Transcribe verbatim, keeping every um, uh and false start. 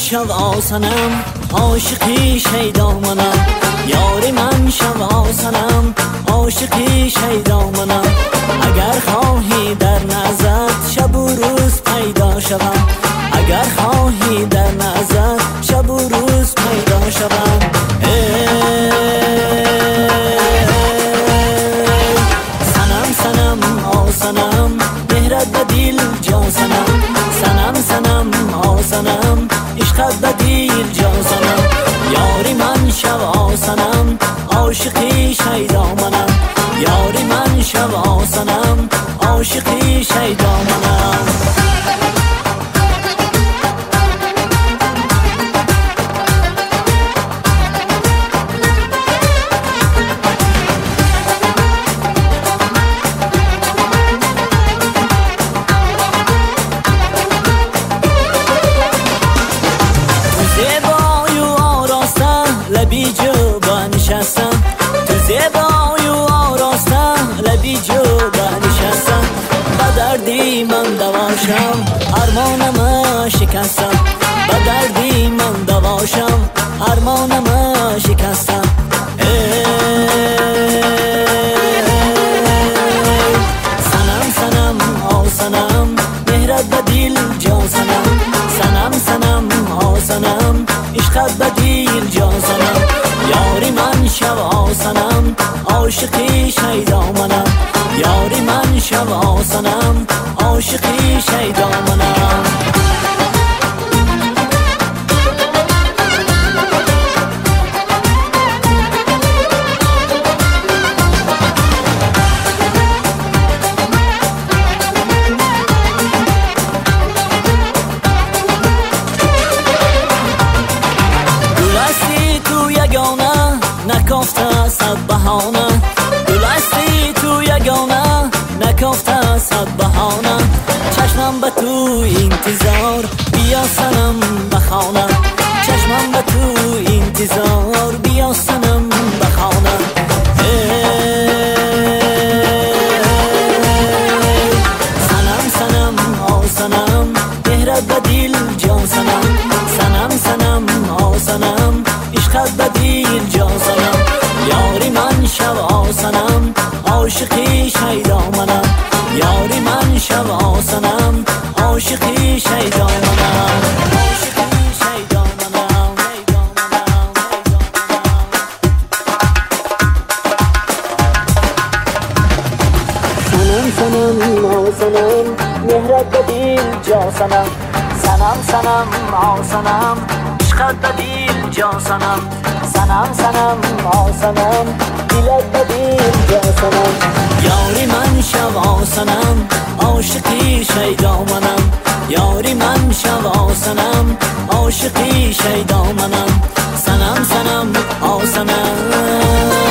شو آسانم عاشقی شیدا منم یاری من شو آسانم عاشقی شیدا منم اگر خواهی در نظرت شب و روز پیدا شوم اگر خواهی در نظرت شب و روز پیدا شوم سنم سنم آسانم مهرت به دل جان سنم سنم سنم آسانم عشقت به دل جان سنم یاری من شو آسانم عاشقی شیدا منم یاری من شو آسانم عاشقی شیدا منم لبی جو بنشستم تو زیبایی و آراستم لبی جو بنشستم به دردی من دواشم ارمانم شکستم به دردی من دواشم ارمانم شکستم سنم سنم آسانم مهرت به دل جان سنم سنم سنم آسانم عشقت به دل جان سنم یاری من شو آسانم عاشقی شیدا منم یاری من شو آسانم عاشقی شیدا منم نکافته صد بهانه دلستی تو یگانه نکافته صد بهانه چشمم به تو انتظار بیا سنم بخانه چشمم به تو انتظار بیا سنم بخانه سنم سنم آسانم مهرت به دل جان سنم سنم سنم آسانم عشقت به دل جان سنم یاری من شو آسانم عاشقی شیدا منم یاری من شو آسانم عاشقی شیدا منم عاشقی شیدا منم سنم سنم آسانم مهرت به دل جان سنم سنم سنم آسانم عشقت به دل جان سنم سنم سنم آسانم دلت به دل جان سنم یاری من شو آسانم عاشقی شیدا منم یاری من شو آسانم عاشقی شیدا منم سنم سنم آسانم